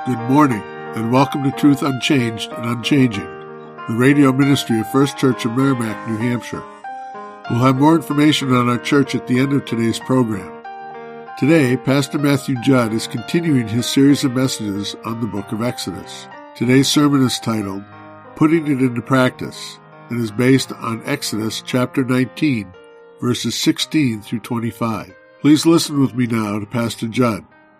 Good morning, and welcome to Truth Unchanged and Unchanging, the radio ministry of First Church of Merrimack, New Hampshire. We'll have more information on our church at the end of today's program. Today, Pastor Matthew Judd is continuing his series of messages on the book of Exodus. Today's sermon is titled, Putting It Into Practice, and is based on Exodus chapter 19, verses 16 through 25. Please listen with me now to Pastor Judd.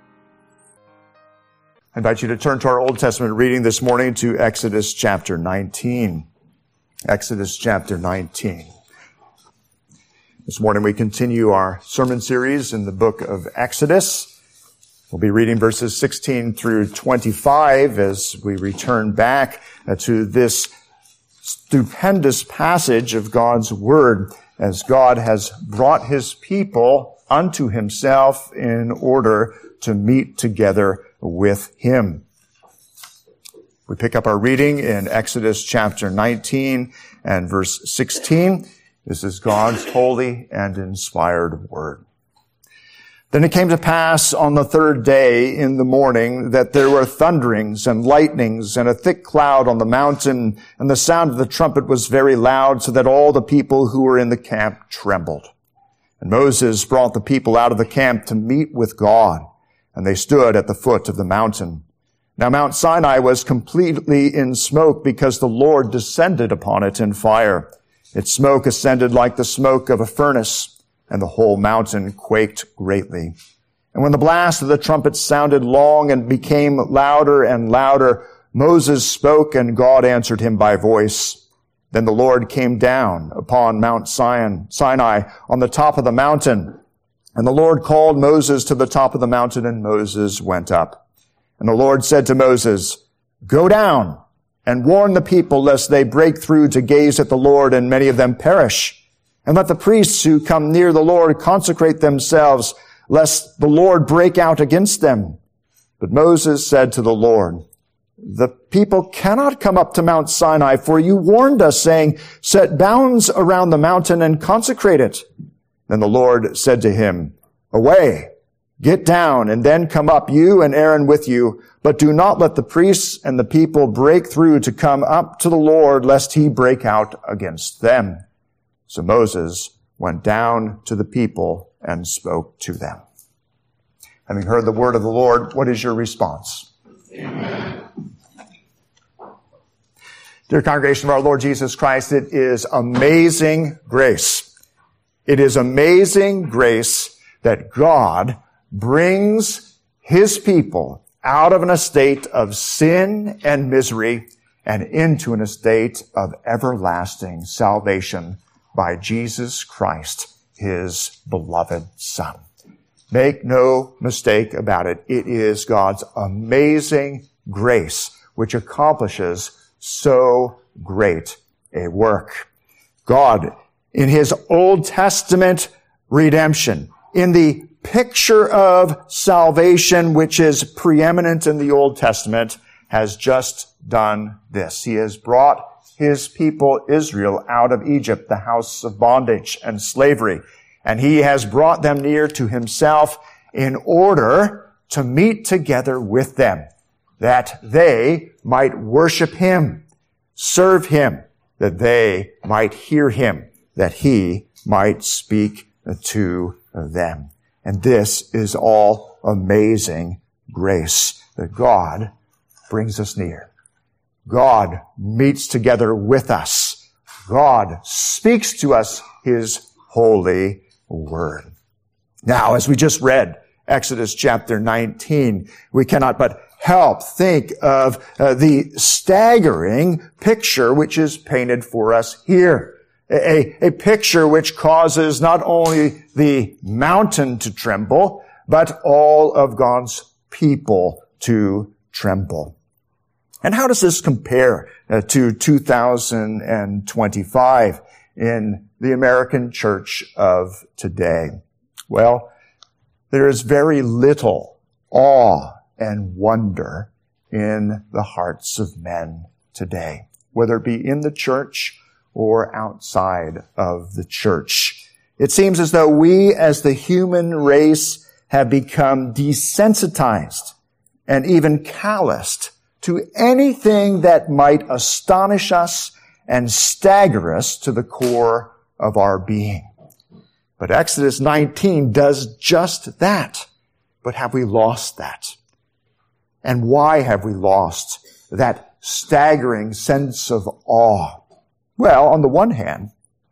I invite you to turn to our Old Testament reading this morning to Exodus chapter 19. Exodus chapter 19. This morning we continue our sermon series in the book of Exodus. We'll be reading verses 16 through 25 as we return back to this stupendous passage of God's Word, as God has brought His people unto Himself in order to meet together with Him. We pick up our reading in Exodus chapter 19 and verse 16. This is God's holy and inspired word. Then it came to pass on the third day in the morning that there were thunderings and lightnings and a thick cloud on the mountain, and the sound of the trumpet was very loud, so that all the people who were in the camp trembled. And Moses brought the people out of the camp to meet with God, and they stood at the foot of the mountain. Now Mount Sinai was completely in smoke, because the Lord descended upon it in fire. Its smoke ascended like the smoke of a furnace, and the whole mountain quaked greatly. And when the blast of the trumpet sounded long and became louder and louder, Moses spoke, and God answered him by voice. Then the Lord came down upon Mount Sinai on the top of the mountain. And the Lord called Moses to the top of the mountain, and Moses went up. And the Lord said to Moses, Go down and warn the people, lest they break through to gaze at the Lord, and many of them perish. And let the priests who come near the Lord consecrate themselves, lest the Lord break out against them. But Moses said to the Lord, The people cannot come up to Mount Sinai, for you warned us, saying, Set bounds around the mountain and consecrate it. Then the Lord said to him, Away, get down, and then come up, you and Aaron with you, but do not let the priests and the people break through to come up to the Lord, lest he break out against them. So Moses went down to the people and spoke to them. Having heard the word of the Lord, what is your response? Amen. Dear congregation of our Lord Jesus Christ, it is amazing grace. It is amazing grace that God brings His people out of an estate of sin and misery and into an estate of everlasting salvation by Jesus Christ, His beloved Son. Make no mistake about it. It is God's amazing grace which accomplishes so great a work. God, in His Old Testament redemption, in the picture of salvation which is preeminent in the Old Testament, has just done this. He has brought His people Israel out of Egypt, the house of bondage and slavery, and He has brought them near to Himself in order to meet together with them, that they might worship Him, serve Him, that they might hear Him, that He might speak to them. And this is all amazing grace, that God brings us near. God meets together with us. God speaks to us His holy word. Now, as we just read Exodus chapter 19, we cannot but help think of the staggering picture which is painted for us here. A picture which causes not only the mountain to tremble, but all of God's people to tremble. And how does this compare to 2025 in the American church of today? Well, there is very little awe and wonder in the hearts of men today, whether it be in the church or outside of the church. It seems as though we as the human race have become desensitized and even calloused to anything that might astonish us and stagger us to the core of our being. But Exodus 19 does just that. But have we lost that? And why have we lost that staggering sense of awe? Well, on the one hand,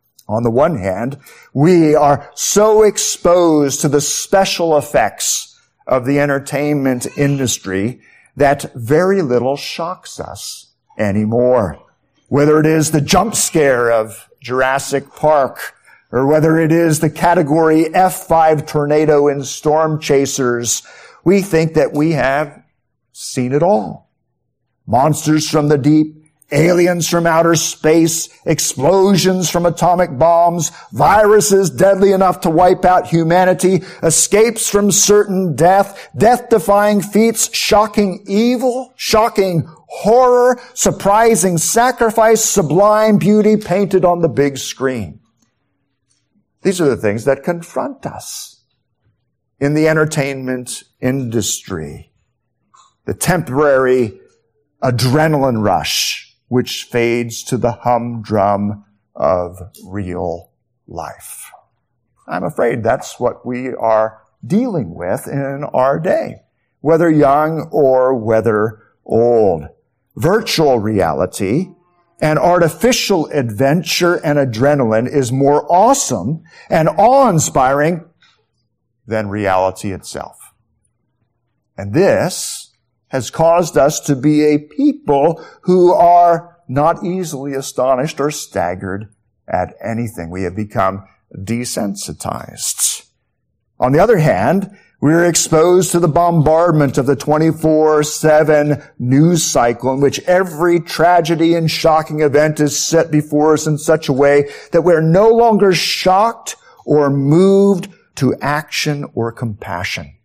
we are so exposed to the special effects of the entertainment industry that very little shocks us anymore. Whether it is the jump scare of Jurassic Park, or whether it is the category F5 tornado in Storm Chasers, we think that we have seen it all. Monsters from the deep, aliens from outer space, explosions from atomic bombs, viruses deadly enough to wipe out humanity, escapes from certain death, death-defying feats, shocking evil, shocking horror, surprising sacrifice, sublime beauty painted on the big screen. These are the things that confront us in the entertainment industry. The temporary adrenaline rush, which fades to the humdrum of real life. I'm afraid that's what we are dealing with in our day, whether young or whether old. Virtual reality and artificial adventure and adrenaline is more awesome and awe-inspiring than reality itself. And this has caused us to be a people who are not easily astonished or staggered at anything. We have become desensitized. On the other hand, we're exposed to the bombardment of the 24/7 news cycle in which every tragedy and shocking event is set before us in such a way that we're no longer shocked or moved to action or compassion.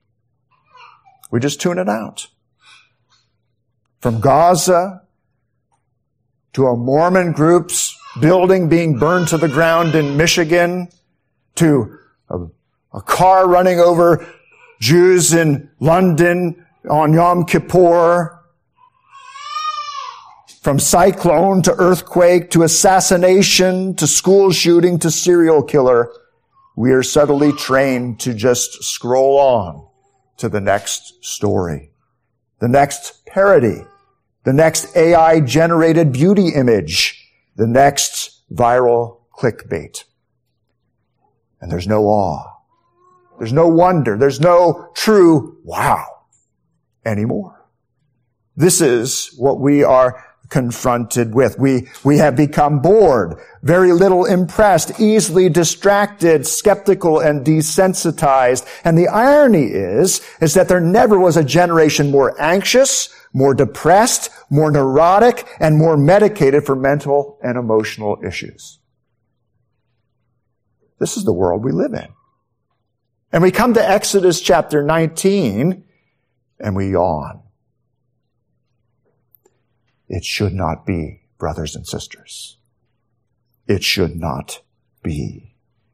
We just tune it out. From Gaza to a Mormon group's building being burned to the ground in Michigan, to a car running over Jews in London on Yom Kippur, from cyclone to earthquake to assassination to school shooting to serial killer, we are subtly trained to just scroll on to the next story, the next parody, the next AI-generated beauty image, the next viral clickbait. And there's no awe. There's no wonder. There's no true wow anymore. This is what we are confronted with. We have become bored, very little impressed, easily distracted, skeptical, and desensitized. And the irony is that there never was a generation more anxious, more depressed, more neurotic, and more medicated for mental and emotional issues. This is the world we live in. And we come to Exodus chapter 19, and we yawn. It should not be, brothers and sisters. It should not be.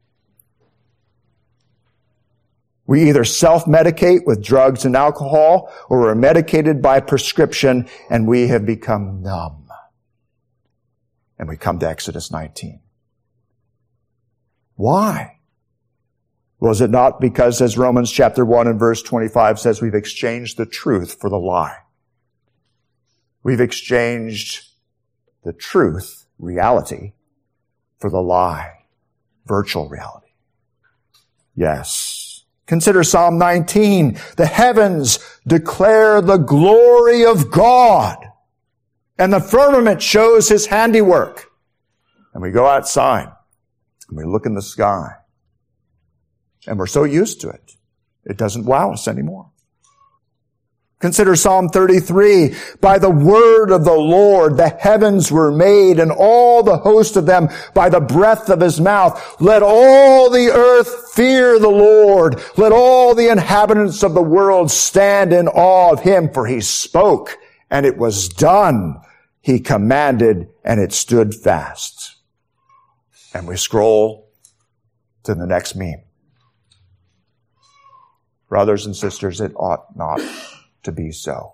We either self-medicate with drugs and alcohol, or we're medicated by prescription, and we have become numb. And we come to Exodus 19. Why? Was it not because, as Romans chapter 1 and verse 25 says, we've exchanged the truth for the lie? We've exchanged the truth, reality, for the lie, virtual reality. Yes. Consider Psalm 19. The heavens declare the glory of God, and the firmament shows his handiwork. And we go outside, and we look in the sky, and we're so used to it, it doesn't wow us anymore. Consider Psalm 33. By the word of the Lord, the heavens were made, and all the host of them by the breath of his mouth. Let all the earth fear the Lord. Let all the inhabitants of the world stand in awe of him, for he spoke, and it was done. He commanded, and it stood fast. And we scroll to the next meme. Brothers and sisters, it ought not to be so.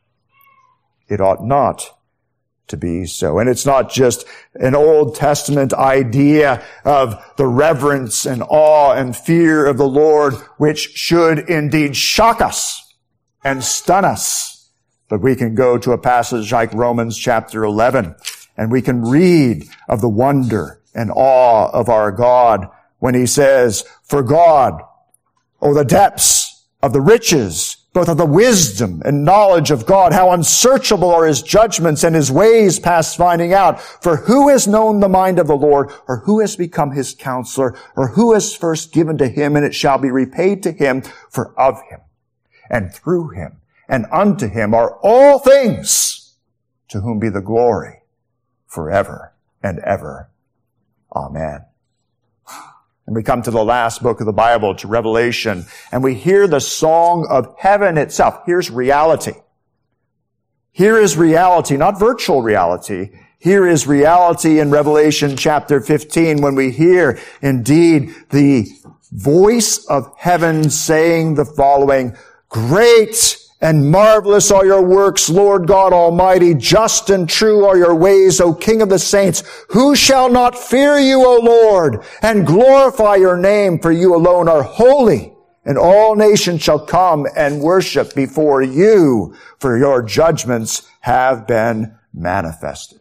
It ought not to be so. And it's not just an Old Testament idea of the reverence and awe and fear of the Lord, which should indeed shock us and stun us. But we can go to a passage like Romans chapter 11, and we can read of the wonder and awe of our God when he says, "For God, oh, the depths of the riches, both of the wisdom and knowledge of God, how unsearchable are his judgments and his ways past finding out. For who has known the mind of the Lord, or who has become his counselor, or who has first given to him, and it shall be repaid to him, for of him and through him and unto him are all things, to whom be the glory forever and ever. Amen." And we come to the last book of the Bible, to Revelation, and we hear the song of heaven itself. Here's reality. Here is reality, not virtual reality. Here is reality in Revelation chapter 15 when we hear indeed the voice of heaven saying the following, "Great and marvelous are your works, Lord God Almighty. Just and true are your ways, O King of the saints. Who shall not fear you, O Lord, and glorify your name? For you alone are holy, and all nations shall come and worship before you, for your judgments have been manifested."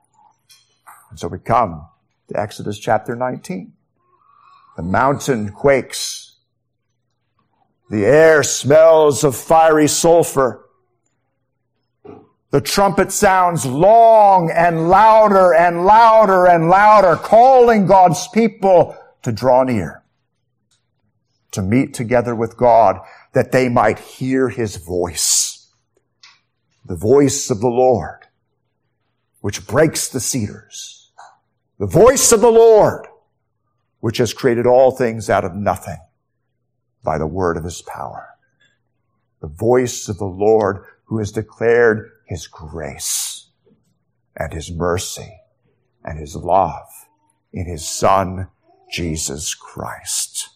And so we come to Exodus chapter 19. The mountain quakes. The air smells of fiery sulfur. The trumpet sounds long and louder and louder and louder, calling God's people to draw near, to meet together with God, that they might hear his voice, the voice of the Lord, which breaks the cedars, the voice of the Lord, which has created all things out of nothing by the word of his power. The voice of the Lord, who has declared his grace and his mercy and his love in his Son, Jesus Christ.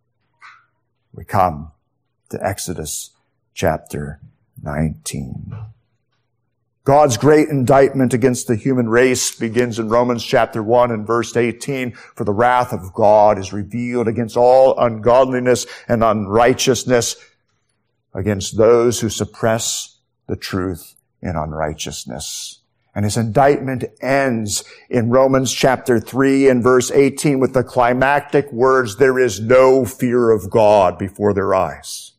We come to Exodus chapter 19. God's great indictment against the human race begins in Romans chapter 1 and verse 18. "For the wrath of God is revealed against all ungodliness and unrighteousness, against those who suppress the truth in unrighteousness." And his indictment ends in Romans chapter 3 and verse 18 with the climactic words, "There is no fear of God before their eyes."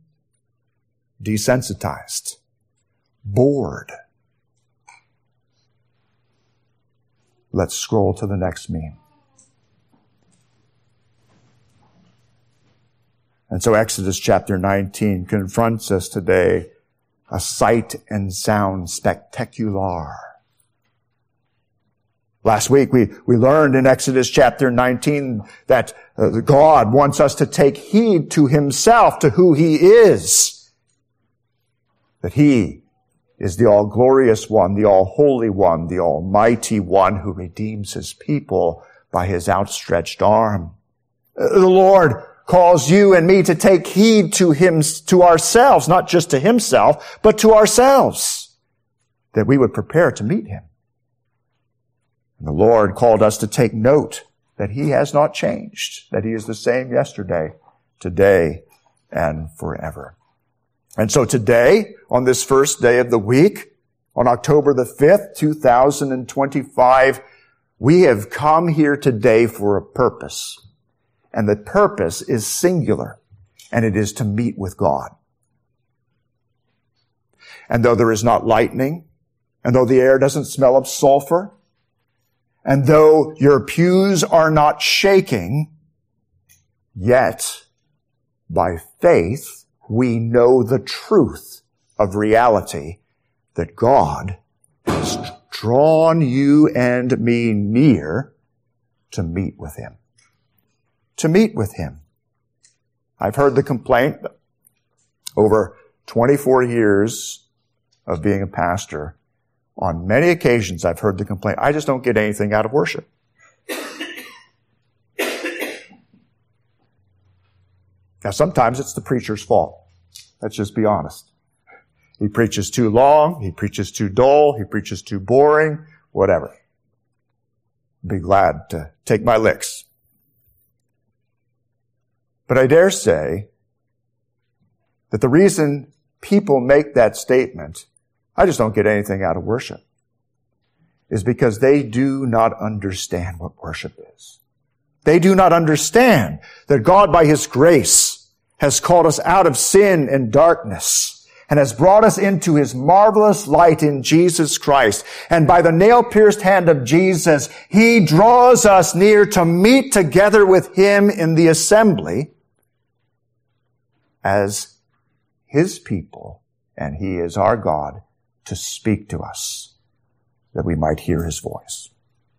Desensitized. Bored. Let's scroll to the next meme. And so Exodus chapter 19 confronts us today, a sight and sound spectacular. Last week we learned in Exodus chapter 19 that God wants us to take heed to himself, to who he is. That he is the all-glorious one, the all-holy one, the almighty one who redeems his people by his outstretched arm. The Lord calls you and me to take heed to him, to ourselves, not just to himself, but to ourselves, that we would prepare to meet him. And the Lord called us to take note that he has not changed, that he is the same yesterday, today, and forever. And so today, on this first day of the week, on October the 5th, 2025, we have come here today for a purpose. And the purpose is singular, and it is to meet with God. And though there is not lightning, and though the air doesn't smell of sulfur, and though your pews are not shaking, yet by faith, we know the truth of reality, that God has drawn you and me near to meet with him. To meet with him. I've heard the complaint over 24 years of being a pastor. On many occasions, I've heard the complaint, I just don't get anything out of worship. Now, sometimes it's the preacher's fault. Let's just be honest. He preaches too long. He preaches too dull. He preaches too boring. Whatever. Be glad to take my licks. But I dare say that the reason people make that statement, I just don't get anything out of worship, is because they do not understand what worship is. They do not understand that God, by His grace, has called us out of sin and darkness and has brought us into His marvelous light in Jesus Christ. And by the nail-pierced hand of Jesus, He draws us near to meet together with Him in the assembly as His people, and He is our God to speak to us, that we might hear His voice.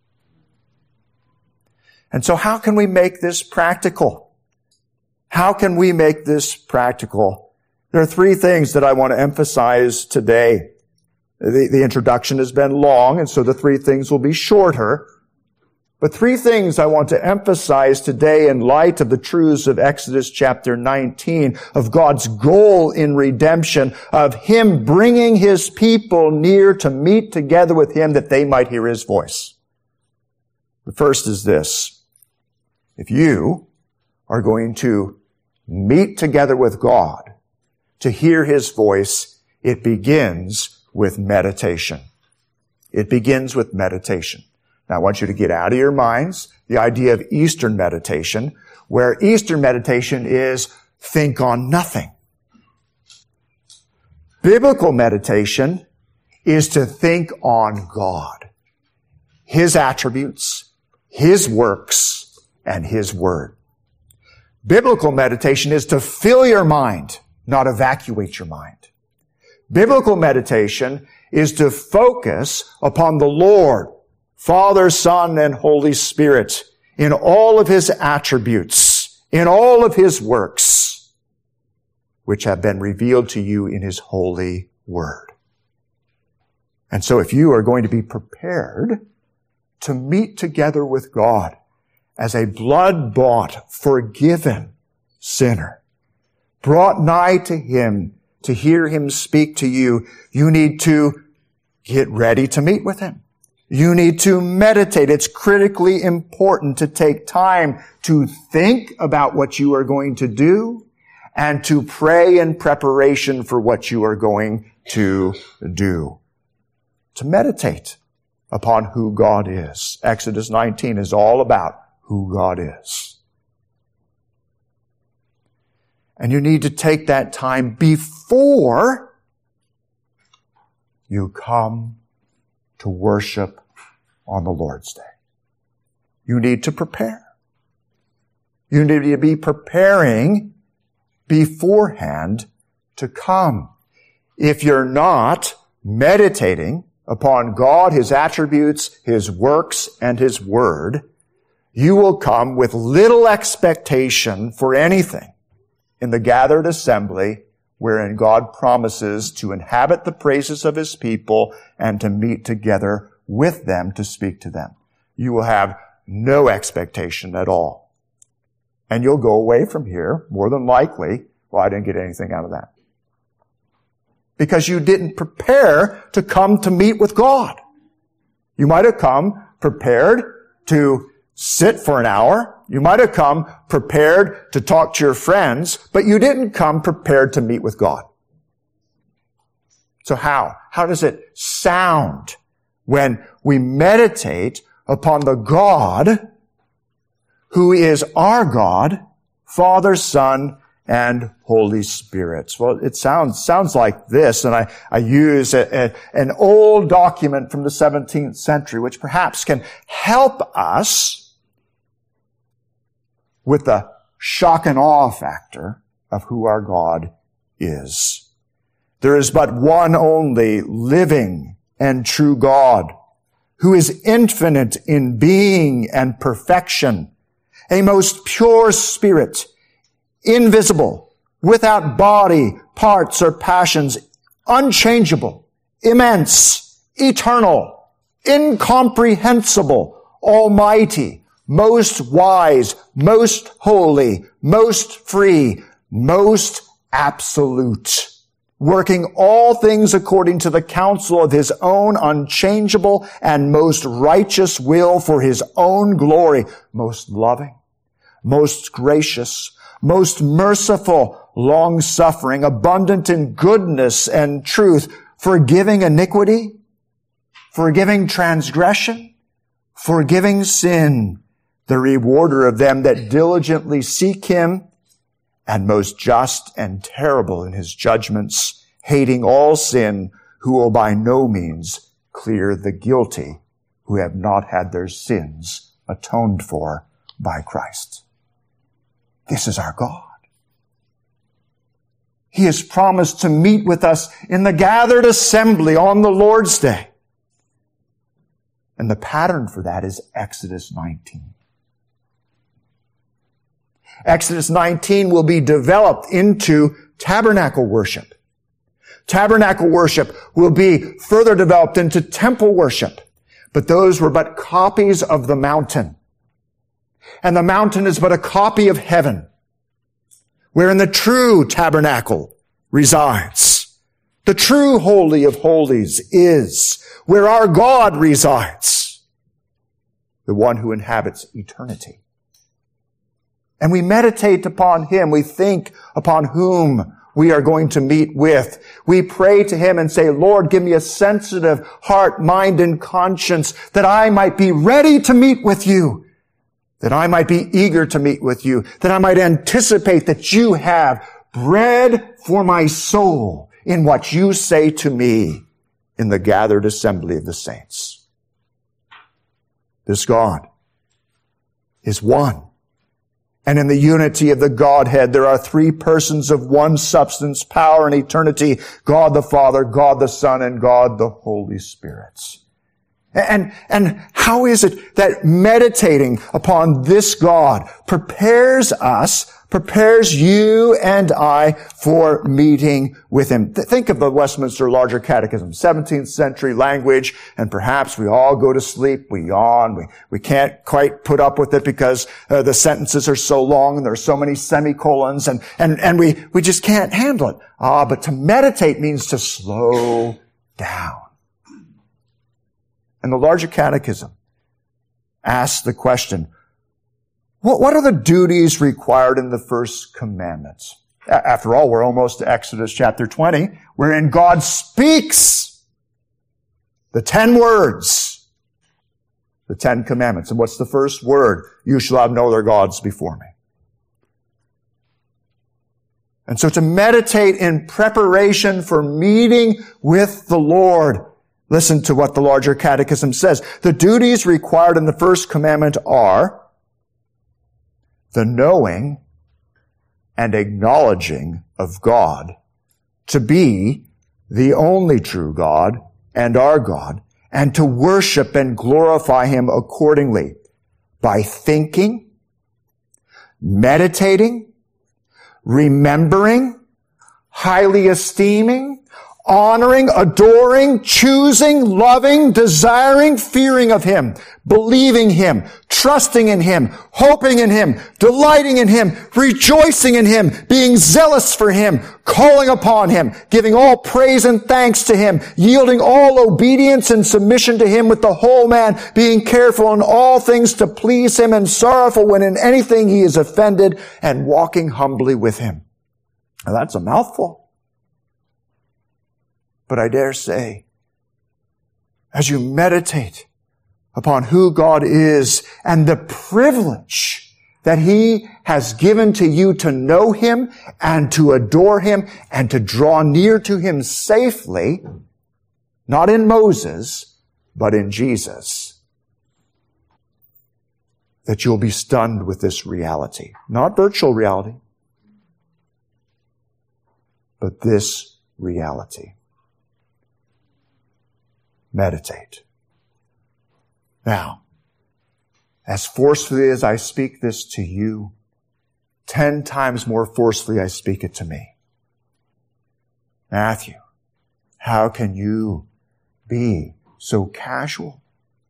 And so how can we make this practical? How can we make this practical? There are three things that I want to emphasize today. The introduction has been long, and so the three things will be shorter. But three things I want to emphasize today in light of the truths of Exodus chapter 19, of God's goal in redemption, of Him bringing His people near to meet together with Him that they might hear His voice. The first is this: if you are going to meet together with God to hear His voice, it begins with meditation. It begins with meditation. Now, I want you to get out of your minds the idea of Eastern meditation, where Eastern meditation is think on nothing. Biblical meditation is to think on God, His attributes, His works, and His word. Biblical meditation is to fill your mind, not evacuate your mind. Biblical meditation is to focus upon the Lord, Father, Son, and Holy Spirit in all of His attributes, in all of His works, which have been revealed to you in His holy word. And so if you are going to be prepared to meet together with God as a blood-bought, forgiven sinner, brought nigh to Him to hear Him speak to you, you need to get ready to meet with Him. You need to meditate. It's critically important to take time to think about what you are going to do and to pray in preparation for what you are going to do. To meditate upon who God is. Exodus 19 is all about who God is. And you need to take that time before you come to worship on the Lord's Day. You need to prepare. You need to be preparing beforehand to come. If you're not meditating upon God, His attributes, His works, and His word, you will come with little expectation for anything in the gathered assembly wherein God promises to inhabit the praises of His people and to meet together with them to speak to them. You will have no expectation at all. And you'll go away from here, more than likely, well, I didn't get anything out of that. Because you didn't prepare to come to meet with God. You might have come prepared to sit for an hour. You might have come prepared to talk to your friends, but you didn't come prepared to meet with God. So how? How does it sound when we meditate upon the God who is our God, Father, Son, and Holy Spirit? Well, it sounds like this, and I use an old document from the 17th century, which perhaps can help us with the shock and awe factor of who our God is. There is but one only living and true God, who is infinite in being and perfection, a most pure spirit, invisible, without body, parts, or passions, unchangeable, immense, eternal, incomprehensible, almighty, most wise, most holy, most free, most absolute, working all things according to the counsel of his own unchangeable and most righteous will for his own glory, most loving, most gracious, most merciful, long-suffering, abundant in goodness and truth, forgiving iniquity, forgiving transgression, forgiving sin, the rewarder of them that diligently seek him, and most just and terrible in his judgments, hating all sin, who will by no means clear the guilty, who have not had their sins atoned for by Christ. This is our God. He has promised to meet with us in the gathered assembly on the Lord's Day. And the pattern for that is Exodus 19. Exodus 19 will be developed into tabernacle worship. Tabernacle worship will be further developed into temple worship. But those were but copies of the mountain. And the mountain is but a copy of heaven, wherein the true tabernacle resides. The true Holy of Holies is where our God resides, the one who inhabits eternity. And we meditate upon him. We think upon whom we are going to meet with. We pray to him and say, Lord, give me a sensitive heart, mind, and conscience that I might be ready to meet with you, that I might be eager to meet with you, that I might anticipate that you have bread for my soul in what you say to me in the gathered assembly of the saints. This God is one. And in the unity of the Godhead, there are three persons of one substance, power, and eternity, God the Father, God the Son, and God the Holy Spirit. And how is it that meditating upon this God prepares you and I for meeting with him? Think of the Westminster Larger Catechism, 17th century language, and perhaps we all go to sleep, we yawn, we can't quite put up with it because the sentences are so long and there are so many semicolons, and we just can't handle it. But to meditate means to slow down. And the Larger Catechism asks the question, what are the duties required in the first commandments? After all, we're almost to Exodus chapter 20, wherein God speaks the 10 words, the 10 commandments. And what's the first word? You shall have no other gods before me. And so to meditate in preparation for meeting with the Lord, listen to what the Larger Catechism says. The duties required in the first commandment are the knowing and acknowledging of God to be the only true God and our God, and to worship and glorify him accordingly by thinking, meditating, remembering, highly esteeming, honoring, adoring, choosing, loving, desiring, fearing of him, believing him, trusting in him, hoping in him, delighting in him, rejoicing in him, being zealous for him, calling upon him, giving all praise and thanks to him, yielding all obedience and submission to him with the whole man, being careful in all things to please him and sorrowful when in anything he is offended, and walking humbly with him. Now that's a mouthful. But I dare say, as you meditate upon who God is and the privilege that he has given to you to know him and to adore him and to draw near to him safely, not in Moses, but in Jesus, that you'll be stunned with this reality. Not virtual reality, but this reality. Meditate. Now, as forcefully as I speak this to you, 10 times more forcefully I speak it to me. Matthew, how can you be so casual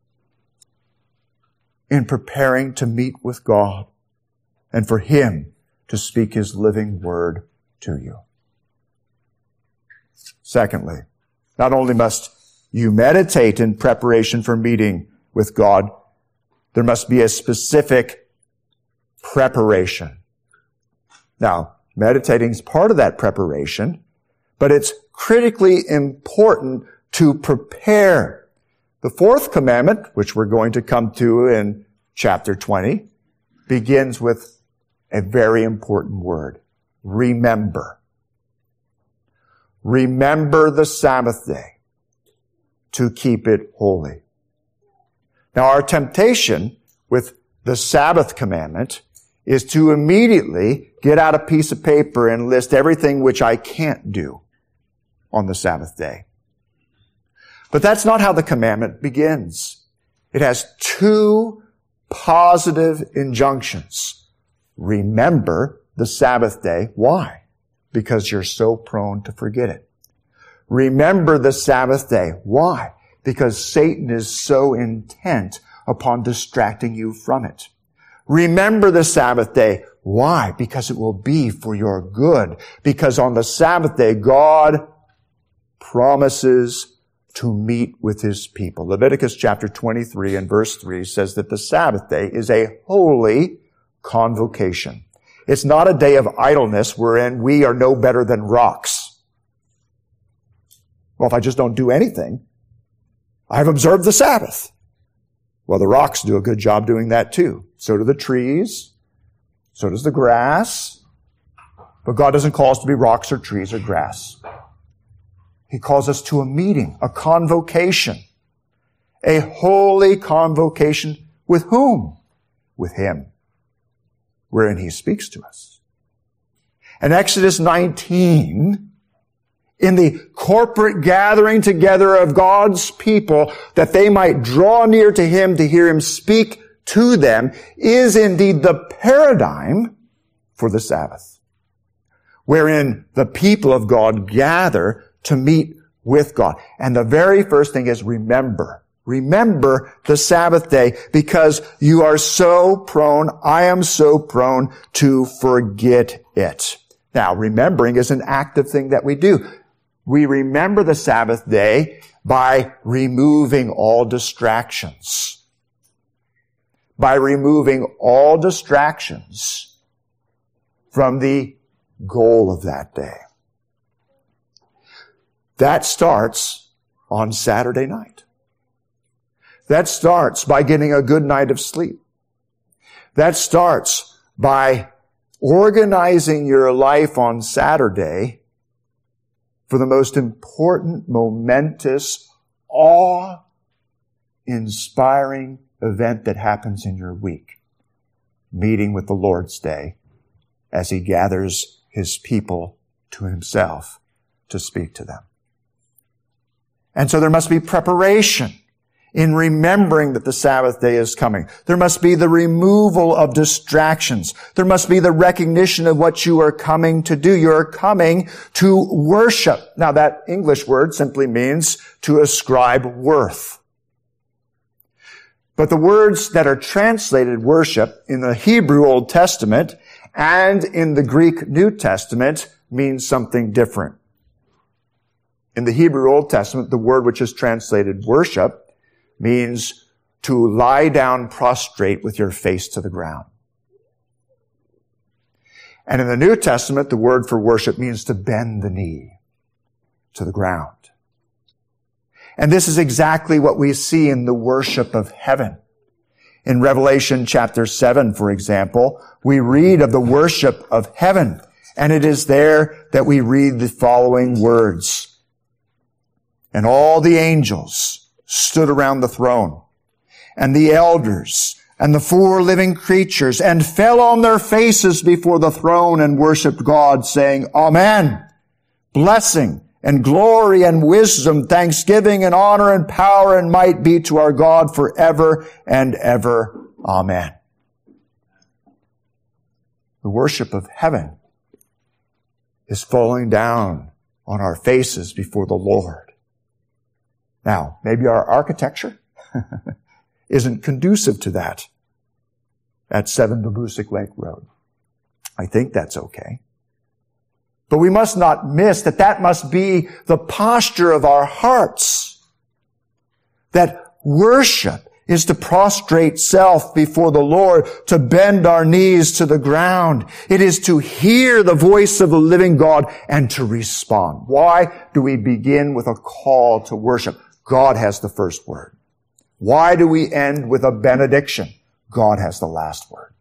in preparing to meet with God and for him to speak his living word to you? Secondly, not only must you meditate in preparation for meeting with God, there must be a specific preparation. Now, meditating is part of that preparation, but it's critically important to prepare. The fourth commandment, which we're going to come to in chapter 20, begins with a very important word. Remember. Remember the Sabbath day to keep it holy. Now, our temptation with the Sabbath commandment is to immediately get out a piece of paper and list everything which I can't do on the Sabbath day. But that's not how the commandment begins. It has two positive injunctions. Remember the Sabbath day. Why? Because you're so prone to forget it. Remember the Sabbath day. Why? Because Satan is so intent upon distracting you from it. Remember the Sabbath day. Why? Because it will be for your good. Because on the Sabbath day, God promises to meet with His people. Leviticus chapter 23 and verse 3 says that the Sabbath day is a holy convocation. It's not a day of idleness wherein we are no better than rocks. Well, if I just don't do anything, I've observed the Sabbath. Well, the rocks do a good job doing that too. So do the trees. So does the grass. But God doesn't call us to be rocks or trees or grass. He calls us to a meeting, a convocation, a holy convocation with whom? With Him, wherein He speaks to us. And Exodus 19, in the corporate gathering together of God's people, that they might draw near to Him to hear Him speak to them, is indeed the paradigm for the Sabbath, wherein the people of God gather to meet with God. And the very first thing is remember. Remember the Sabbath day, because you are so prone, I am so prone to forget it. Now, remembering is an active thing that we do. We remember the Sabbath day by removing all distractions. By removing all distractions from the goal of that day. That starts on Saturday night. That starts by getting a good night of sleep. That starts by organizing your life on Saturday for the most important, momentous, awe-inspiring event that happens in your week. Meeting with the Lord's Day as He gathers His people to Himself to speak to them. And so there must be preparation in remembering that the Sabbath day is coming. There must be the removal of distractions. There must be the recognition of what you are coming to do. You are coming to worship. Now, that English word simply means to ascribe worth. But the words that are translated worship in the Hebrew Old Testament and in the Greek New Testament mean something different. In the Hebrew Old Testament, the word which is translated worship means to lie down prostrate with your face to the ground. And in the New Testament, the word for worship means to bend the knee to the ground. And this is exactly what we see in the worship of heaven. In Revelation chapter 7, for example, we read of the worship of heaven. And it is there that we read the following words. And all the angels stood around the throne, and the elders, and the 4 living creatures, and fell on their faces before the throne and worshipped God, saying, Amen. Blessing and glory and wisdom, thanksgiving and honor and power and might be to our God forever and ever. Amen. The worship of heaven is falling down on our faces before the Lord. Now, maybe our architecture isn't conducive to that at 7 Babusick Lake Road. I think that's okay. But we must not miss that must be the posture of our hearts. That worship is to prostrate self before the Lord, to bend our knees to the ground. It is to hear the voice of the living God and to respond. Why do we begin with a call to worship? God has the first word. Why do we end with a benediction? God has the last word.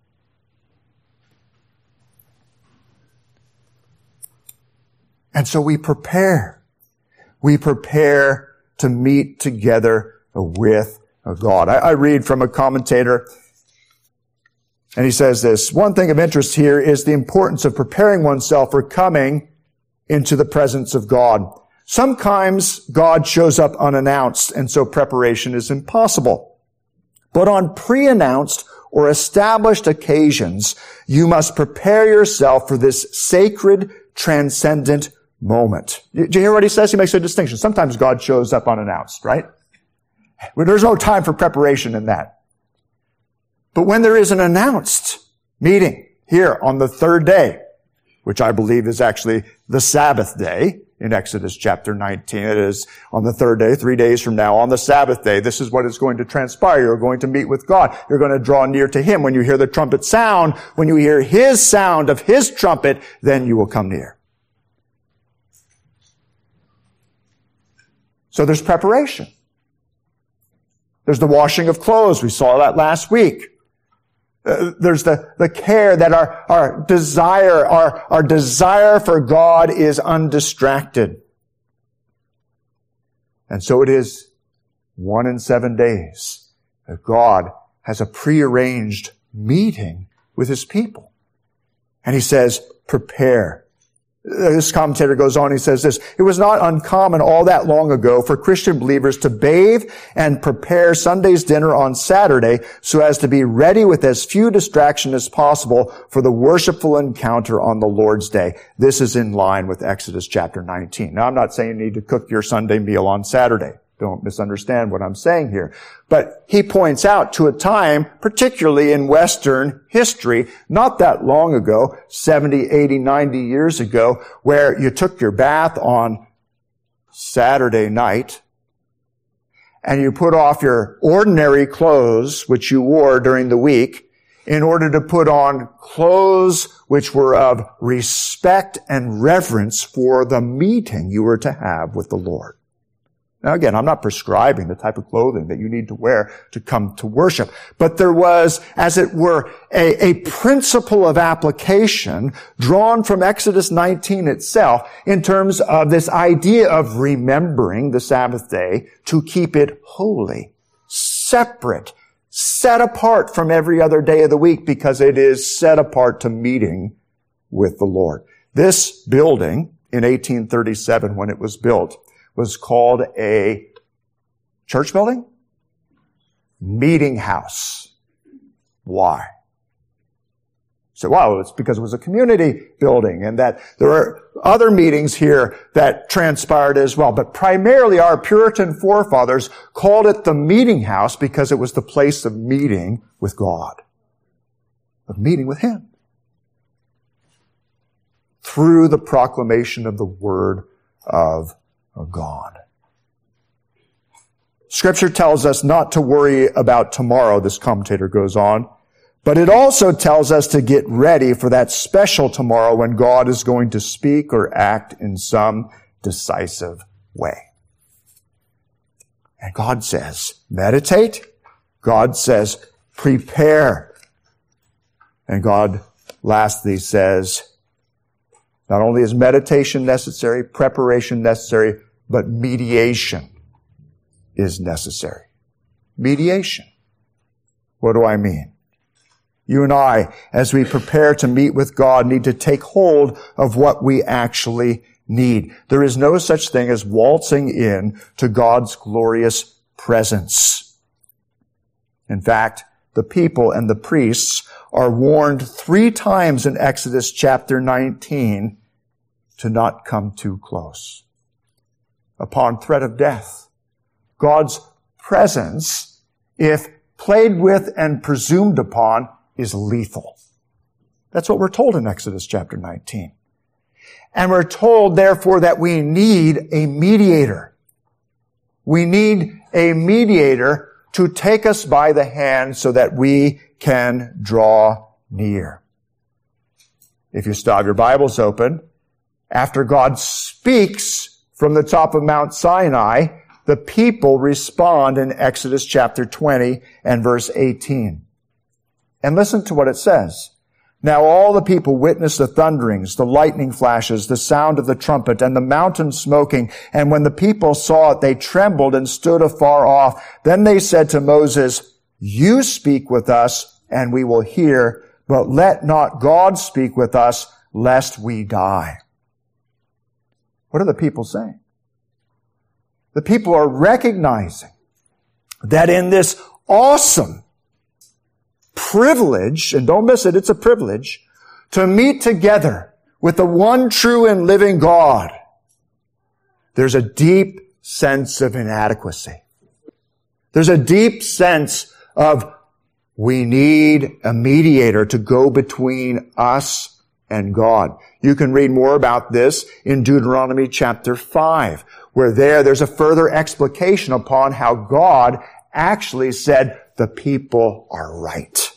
And so we prepare. We prepare to meet together with God. I read from a commentator, and he says this: one thing of interest here is the importance of preparing oneself for coming into the presence of God. Sometimes God shows up unannounced, and so preparation is impossible. But on pre-announced or established occasions, you must prepare yourself for this sacred, transcendent moment. Do you hear what he says? He makes a distinction. Sometimes God shows up unannounced, right? Well, there's no time for preparation in that. But when there is an announced meeting here on the third day, which I believe is actually the Sabbath day in Exodus chapter 19, it is on the third day, 3 days from now, on the Sabbath day, this is what is going to transpire. You're going to meet with God. You're going to draw near to Him. When you hear the trumpet sound, when you hear His sound of His trumpet, then you will come near. So there's preparation. There's the washing of clothes. We saw that last week. There's the care that our desire for God is undistracted. And so it is 1 in 7 days that God has a prearranged meeting with His people. And He says, prepare. This commentator goes on, he says this: it was not uncommon all that long ago for Christian believers to bathe and prepare Sunday's dinner on Saturday so as to be ready with as few distractions as possible for the worshipful encounter on the Lord's Day. This is in line with Exodus chapter 19. Now, I'm not saying you need to cook your Sunday meal on Saturday. Don't misunderstand what I'm saying here. But he points out to a time, particularly in Western history, not that long ago, 70, 80, 90 years ago, where you took your bath on Saturday night and you put off your ordinary clothes, which you wore during the week, in order to put on clothes which were of respect and reverence for the meeting you were to have with the Lord. Now again, I'm not prescribing the type of clothing that you need to wear to come to worship, but there was, as it were, a principle of application drawn from Exodus 19 itself in terms of this idea of remembering the Sabbath day to keep it holy, separate, set apart from every other day of the week because it is set apart to meeting with the Lord. This building in 1837, when it was built, was called a church building? Meeting house. Why? So, well, it's because it was a community building and that there were other meetings here that transpired as well. But primarily our Puritan forefathers called it the meeting house because it was the place of meeting with God, of meeting with Him, through the proclamation of the Word of God. Scripture tells us not to worry about tomorrow, this commentator goes on, but it also tells us to get ready for that special tomorrow when God is going to speak or act in some decisive way. And God says, meditate. God says, prepare. And God lastly says, not only is meditation necessary, preparation necessary, but mediation is necessary. Mediation. What do I mean? You and I, as we prepare to meet with God, need to take hold of what we actually need. There is no such thing as waltzing in to God's glorious presence. In fact, the people and the priests are warned 3 times in Exodus chapter 19 to not come too close. Upon threat of death, God's presence, if played with and presumed upon, is lethal. That's what we're told in Exodus chapter 19. And we're told, therefore, that we need a mediator. We need a mediator to take us by the hand so that we can draw near. If you still have your Bibles open, after God speaks from the top of Mount Sinai, the people respond in Exodus chapter 20 and verse 18. And listen to what it says. Now all the people witnessed the thunderings, the lightning flashes, the sound of the trumpet, and the mountain smoking. And when the people saw it, they trembled and stood afar off. Then they said to Moses, "You speak with us, and we will hear, but let not God speak with us, lest we die." What are the people saying? The people are recognizing that in this awesome privilege, and don't miss it, it's a privilege, to meet together with the one true and living God, there's a deep sense of inadequacy. There's a deep sense of we need a mediator to go between us and God. You can read more about this in Deuteronomy chapter 5, where there's a further explication upon how God actually said, the people are right.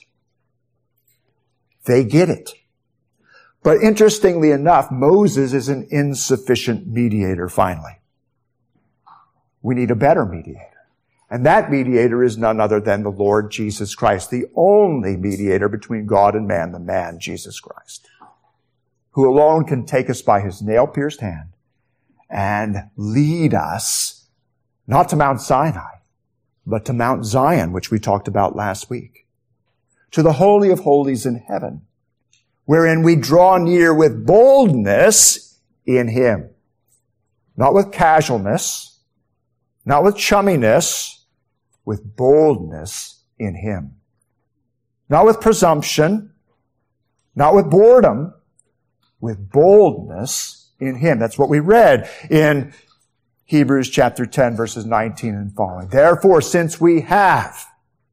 They get it. But interestingly enough, Moses is an insufficient mediator finally. We need a better mediator. And that mediator is none other than the Lord Jesus Christ, the only mediator between God and man, the man Jesus Christ, who alone can take us by his nail-pierced hand and lead us not to Mount Sinai, but to Mount Zion, which we talked about last week, to the Holy of Holies in heaven, wherein we draw near with boldness in him, not with casualness, not with chumminess, with boldness in him, not with presumption, not with boredom, with boldness in him. That's what we read in Hebrews chapter 10, verses 19 and following. Therefore, since we have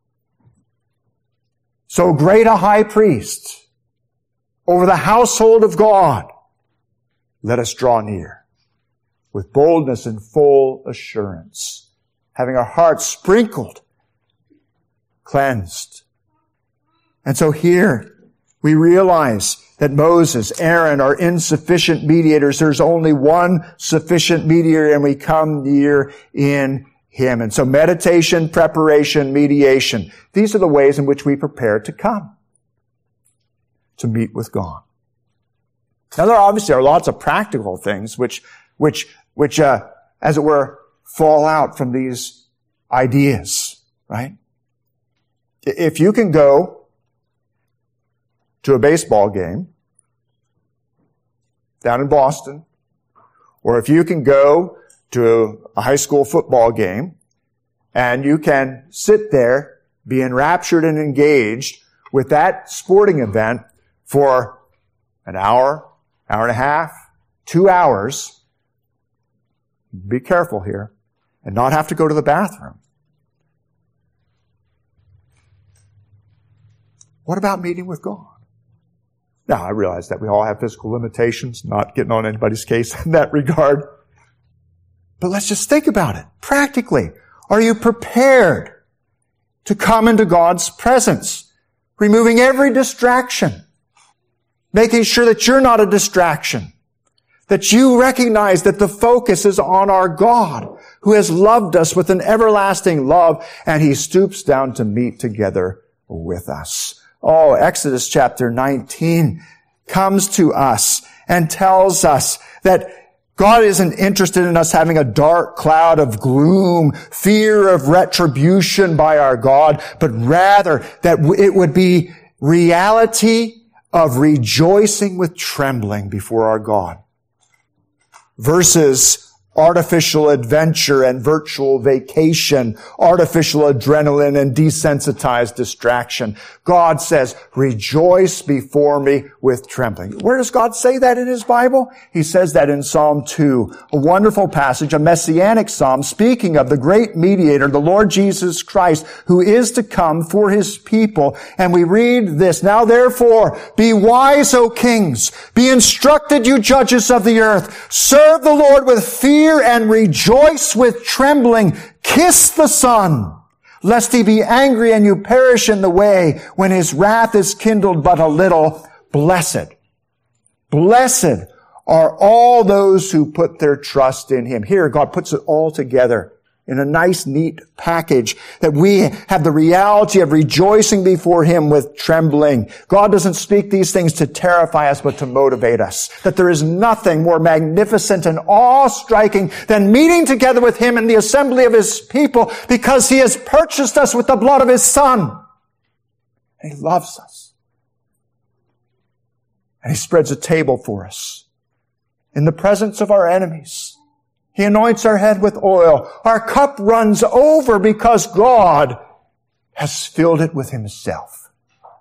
so great a high priest over the household of God, let us draw near with boldness and full assurance, having our hearts sprinkled, cleansed. And so here we realize that Moses, Aaron are insufficient mediators. There's only one sufficient mediator, and we come near in him. And so meditation, preparation, mediation. These are the ways in which we prepare to come to meet with God. Now there obviously are lots of practical things which as it were, fall out from these ideas, right? If you can go to a baseball game down in Boston, or if you can go to a high school football game, and you can sit there, be enraptured and engaged with that sporting event for an hour, hour and a half, 2 hours, be careful here, and not have to go to the bathroom. What about meeting with God? Now, I realize that we all have physical limitations, not getting on anybody's case in that regard. But let's just think about it. Practically, are you prepared to come into God's presence? Removing every distraction. Making sure that you're not a distraction. That you recognize that the focus is on our God, who has loved us with an everlasting love, and he stoops down to meet together with us. Oh, Exodus chapter 19 comes to us and tells us that God isn't interested in us having a dark cloud of gloom, fear of retribution by our God, but rather that it would be reality of rejoicing with trembling before our God. Verses artificial adventure and virtual vacation, artificial adrenaline and desensitized distraction. God says, rejoice before me with trembling. Where does God say that in His Bible? He says that in Psalm 2, a wonderful passage, a messianic psalm speaking of the great mediator, the Lord Jesus Christ, who is to come for His people. And we read this, now therefore, be wise, O kings, be instructed, you judges of the earth, serve the Lord with fear and rejoice with trembling. Kiss the Son, lest He be angry and you perish in the way when His wrath is kindled but a little. Blessed are all those who put their trust in Him. Here, God puts it all together in a nice, neat package, that we have the reality of rejoicing before Him with trembling. God doesn't speak these things to terrify us, but to motivate us. That there is nothing more magnificent and awe-striking than meeting together with Him in the assembly of His people, because He has purchased us with the blood of His Son. And He loves us. And He spreads a table for us in the presence of our enemies. He anoints our head with oil. Our cup runs over because God has filled it with Himself,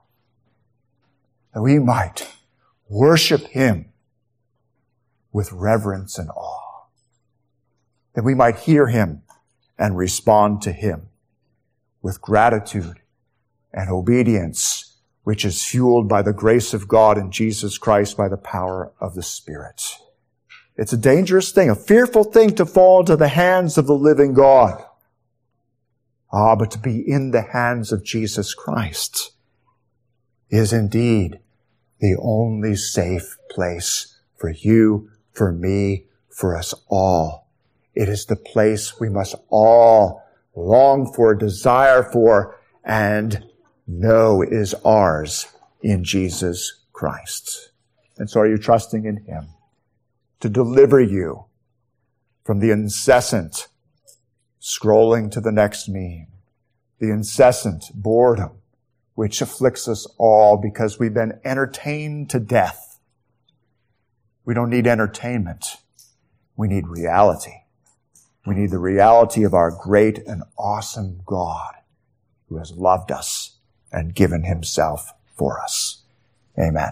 that we might worship Him with reverence and awe, that we might hear Him and respond to Him with gratitude and obedience, which is fueled by the grace of God in Jesus Christ by the power of the Spirit. It's a dangerous thing, a fearful thing to fall into the hands of the living God. But to be in the hands of Jesus Christ is indeed the only safe place for you, for me, for us all. It is the place we must all long for, desire for, and know is ours in Jesus Christ. And so are you trusting in Him to deliver you from the incessant scrolling to the next meme, the incessant boredom which afflicts us all because we've been entertained to death? We don't need entertainment. We need reality. We need the reality of our great and awesome God who has loved us and given Himself for us. Amen.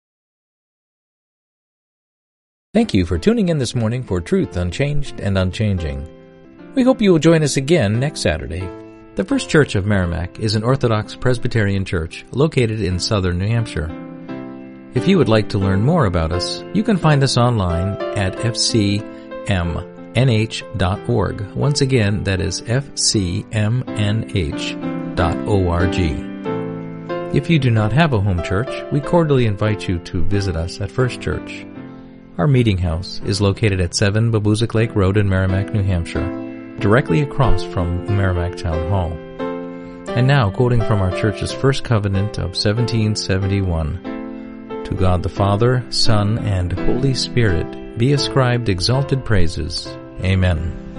Thank you for tuning in this morning for Truth Unchanged and Unchanging. We hope you will join us again next Saturday. The First Church of Merrimack is an Orthodox Presbyterian church located in southern New Hampshire. If you would like to learn more about us, you can find us online at fcmnh.org. Once again, that is fcmnh.org. If you do not have a home church, we cordially invite you to visit us at First Church. Our meeting house is located at 7 Babuzik Lake Road in Merrimack, New Hampshire, directly across from the Merrimack Town Hall. And now, quoting from our church's first covenant of 1771, to God the Father, Son, and Holy Spirit be ascribed exalted praises. Amen.